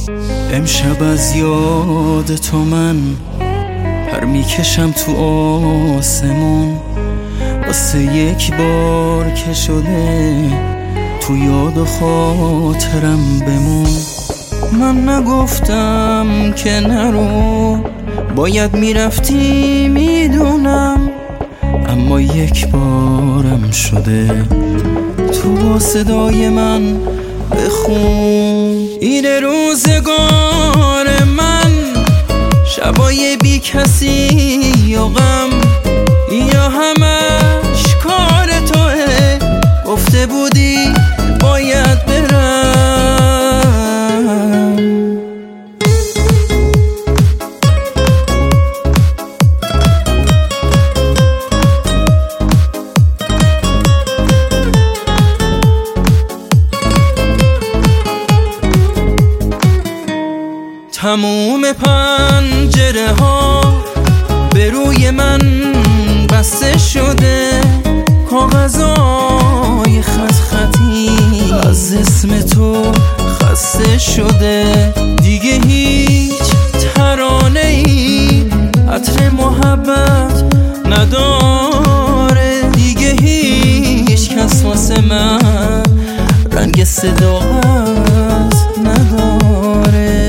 امشب از یاد تو من پر میکشم تو آسمون، واسه یک بار که شده تو یاد و خاطرم بمون. من نگفتم که نرو، باید میرفتی میدونم، اما یک بارم شده تو با صدای من بخون. این روزگار من، شبای بی کسی یا غم، یا همش کار توه، گفته بودی باید برم. تموم پنجره ها به روی من بسته شده، کاغذای خط خطی از اسم تو خسته شده. دیگه هیچ ترانه ای عطر محبت نداره، دیگه هیچ کس واسه من رنگ صداقت نداره.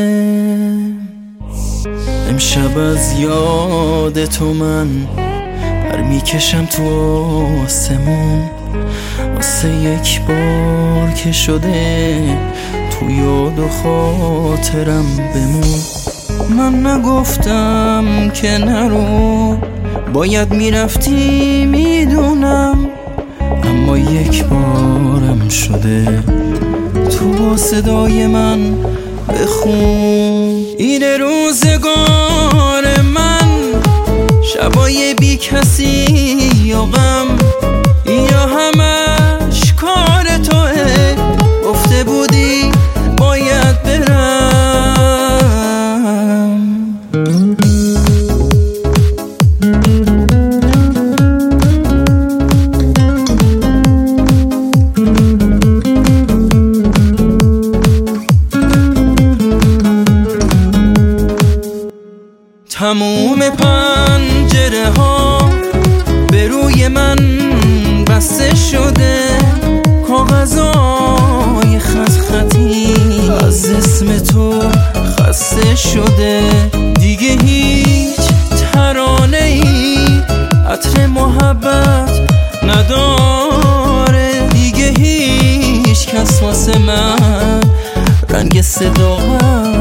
امشب از یاد تو من پر میکشم تو آسمون، واسه یک بار که شده تو یاد و خاطرم بمون. من نگفتم که نرو، باید میرفتی میدونم، اما یک بارم شده تو با صدای من بخون. این روزگار من، شبای بی کسی یا غم، یا همش کار توه، گفته بودی باید برم. تموم پنجره ها به روی من بسته شده، کاغذای خط خطی از اسم تو خسته شده. دیگه هیچ ترانه ای عطر محبت نداره، دیگه هیچ کس واسه من رنگ صداقت